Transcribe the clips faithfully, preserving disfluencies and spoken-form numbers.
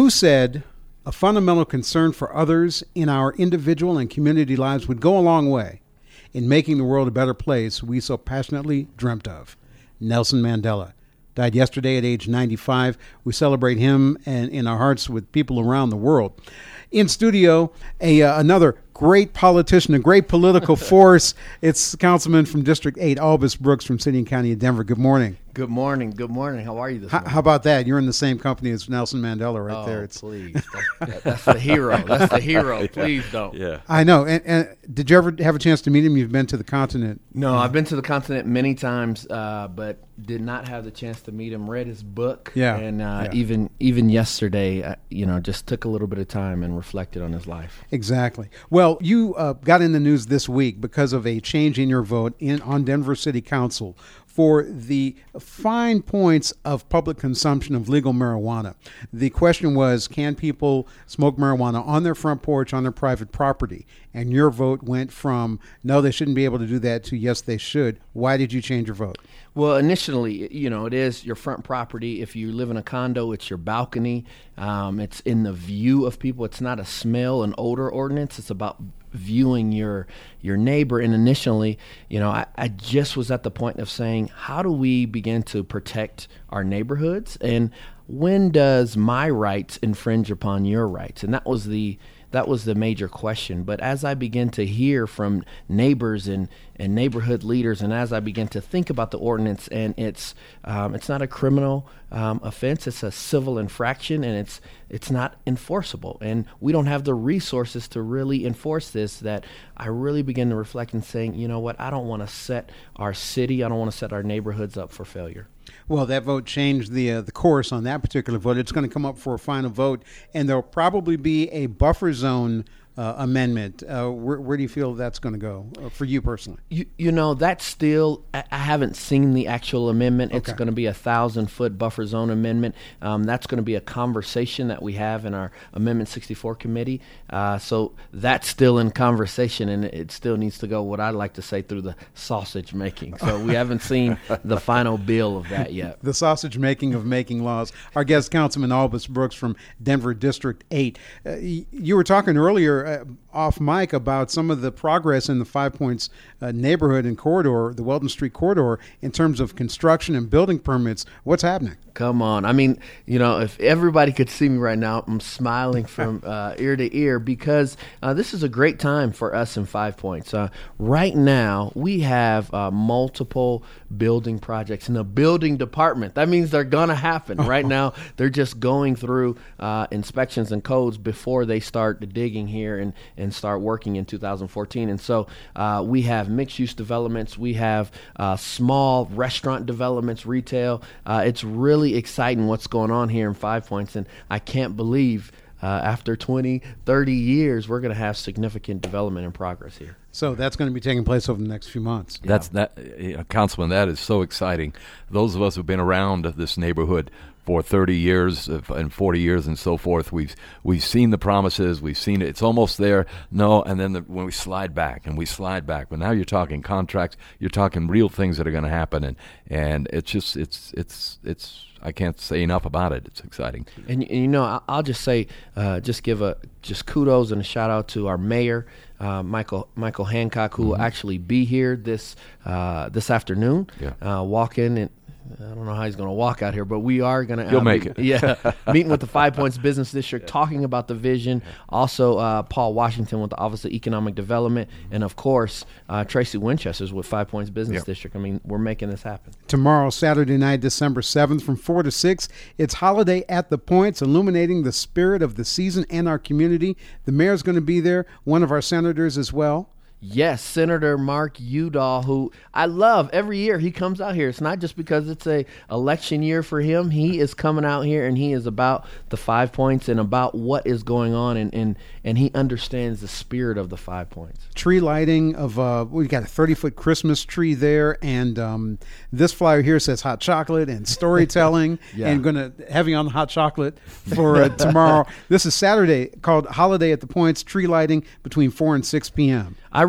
Who said a fundamental concern for others in our individual and community lives would go a long way in making the world a better place we so passionately dreamt of? Nelson Mandela died yesterday at age ninety-five. We celebrate him and in our hearts with people around the world. In studio, a uh, another great politician, a great political force. It's Councilman from District eight, Albus Brooks from City and County of Denver. Good morning. Good morning. Good morning. How are you this How, morning? how about that? You're in the same company as Nelson Mandela right oh, there. It's please. That, that's the hero. That's the hero. Please don't. Yeah. I know. And, and did you ever have a chance to meet him? You've been to the continent. No, I've been to the continent many times, uh, but did not have the chance to meet him. Read his book. Yeah. And uh, yeah. even even yesterday, uh, you know, just took a little bit of time and reflected on his life. Exactly. Well, you uh, got in the news this week because of a change in your vote in on Denver City Council for the fine points of public consumption of legal marijuana. The question was, can people smoke marijuana on their front porch, on their private property? And your vote went from, no, they shouldn't be able to do that, to yes, they should. Why did you change your vote? Well, initially, you know, it is your front property. If you live in a condo, it's your balcony. Um, it's in the view of people. It's not a smell and odor ordinance. It's about viewing your your neighbor. And initially, you know, I, I just was at the point of saying, how do we begin to protect our neighborhoods? And when does my rights infringe upon your rights? And that was the That was the major question. But as I began to hear from neighbors and, and neighborhood leaders, and as I began to think about the ordinance, and it's um, it's not a criminal um, offense, it's a civil infraction, and it's it's not enforceable. And we don't have the resources to really enforce this, that I really began to reflect and saying, you know what, I don't want to set our city, I don't want to set our neighborhoods up for failure. Well, that vote changed the uh, the course on that particular vote. It's going to come up for a final vote, and there'll probably be a buffer zone uh, amendment. Uh, where, where do you feel that's going to go uh, for you personally? You, you know, that's still, I, I haven't seen the actual amendment. It's Okay. going to be a thousand foot buffer zone amendment. Um, that's going to be a conversation that we have in our Amendment sixty-four committee. Uh, so that's still in conversation, and it still needs to go, what I like to say, through the sausage making. So we haven't seen the final bill of that yet. The sausage making of making laws. Our guest, Councilman Albus Brooks from Denver District eight. Uh, y- you were talking earlier uh, off mic about some of the progress in the Five Points uh, neighborhood and corridor, the Weldon Street corridor, in terms of construction and building permits. What's happening? Come on. I mean, you know, if everybody could see me right now, I'm smiling from uh, ear to ear, because uh, this is a great time for us in Five Points. Uh, right now, we have uh, multiple building projects in the building department. That means they're going to happen. Right now, they're just going through uh, inspections and codes before they start the digging here and, and start working in two thousand fourteen. And so uh, we have mixed-use developments. We have uh, small restaurant developments, retail. Uh, it's really exciting what's going on here in Five Points, and I can't believe uh, after twenty, thirty years we're going to have significant development and progress here. So that's going to be taking place over the next few months. That's that, uh, Councilman. That is so exciting. Those of us who've been around this neighborhood for thirty years and forty years and so forth, we've we've seen the promises. We've seen it. It's almost there. No, and then the, when we slide back and we slide back. But now you're talking contracts. You're talking real things that are going to happen, and and it's just it's it's it's. I can't say enough about it. It's exciting. And, and you know, I- I'll just say, uh, just give a just kudos and a shout out to our mayor, uh, Michael Michael Hancock, who Mm-hmm. will actually be here this uh, this afternoon. Yeah. Uh, walk in and. I don't know how he's going to walk out here, but we are going to. You'll uh, make meet, it. Yeah, meeting with the Five Points Business District, talking about the vision. Also, uh, Paul Washington with the Office of Economic Development, and of course, uh, Tracy Winchester's with Five Points Business Yep. District. I mean, we're making this happen. Tomorrow, Saturday night, December seventh, from four to six, it's Holiday at the Points, illuminating the spirit of the season and our community. The mayor's going to be there, one of our senators as well. Yes, Senator Mark Udall, who I love. Every year he comes out here. It's not just because it's a election year for him. He is coming out here, and he is about the Five Points and about what is going on, and and, and he understands the spirit of the Five Points. Tree lighting of, uh, we got a thirty-foot Christmas tree there, and um, this flyer here says hot chocolate and storytelling, Yeah. and going to heavy on the hot chocolate for uh, tomorrow. This is Saturday, called Holiday at the Points, tree lighting between four and six p.m. I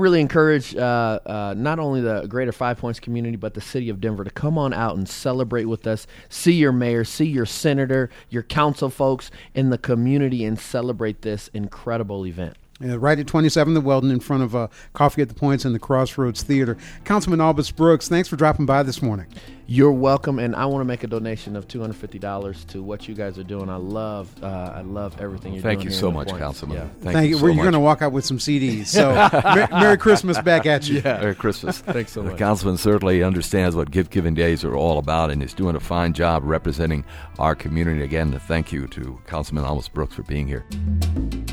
really encourage uh, uh, not only the greater Five Points community, but the city of Denver to come on out and celebrate with us. See your mayor, see your senator, your council folks in the community, and celebrate this incredible event. Uh, right at twenty-seven The Weldon in front of uh, Coffee at the Points and the Crossroads Theater. Councilman Albus Brooks, thanks for dropping by this morning. You're welcome, and I want to make a donation of two hundred fifty dollars to what you guys are doing. I love uh, I love everything you're Thank doing. you here so in the much, Points. Councilman. Yeah. Thank, Thank you you. so You're much. going to walk out with some C Ds. So Mer- Merry Christmas back at you. Yeah. Merry Christmas. Thanks so The much. councilman certainly understands what Gift Giving Days are all about and is doing a fine job representing our community. Again, thank you to Councilman Albus Brooks for being here.